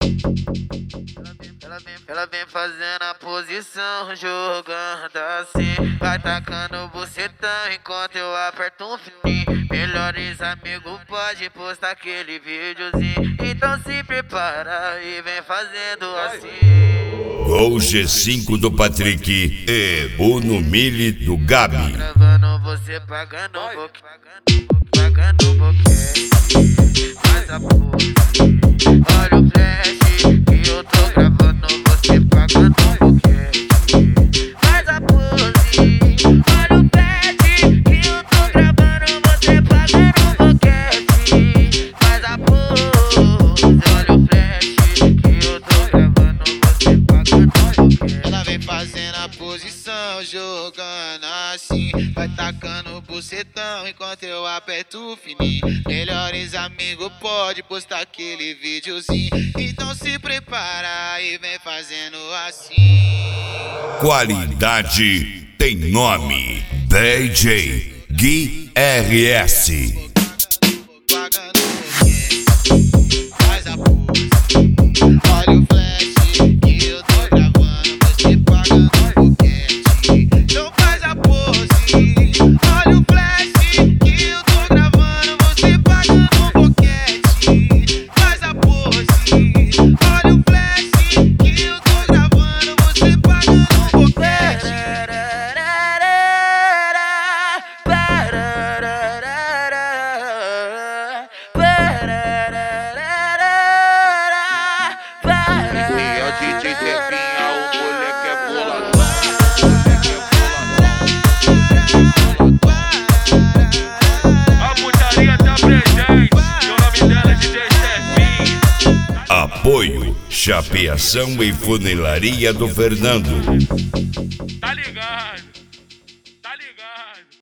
Ela vem fazendo a posição, jogando assim. Vai tacando o bucetão enquanto eu aperto um fininho. Melhores amigos pode postar aquele videozinho. Então se prepara e vem fazendo assim. Gol G5 do Patrick e Uno Mille do Gabi. Gravando você pagando um pouquinho, pagando um pouquinho. Faz a pose, olha o flash que eu tô gravando você pagando um pouquinho. Faz a pose, olha o flash que eu tô gravando você pagando um boquete. Faz a pose, olha o flash que eu tô gravando você pagando um boquete. Ela vem fazendo a posição, jogando assim. Vai tacando o bucetão enquanto eu aperto o fininho. Melhores amigos pode postar aquele videozinho. Então se prepara e vem fazendo assim. Qualidade tem nome. DJ Gui RS. Pagando boquete, faz a pose, olha o flash que eu tô gravando você pagando boquete. Então faz a pose, olha o flash que eu tô gravando você pagando boquete. Faz a pose, olha o flash que eu tô gravando você pagando boquete. E a DJ Zefinha, o moleque é boladão. A putaria tá presente, e o nome dela é DJ Zefinha. Apoio Chapeação e Funilaria do Fernando. Tá ligado? Tá ligado?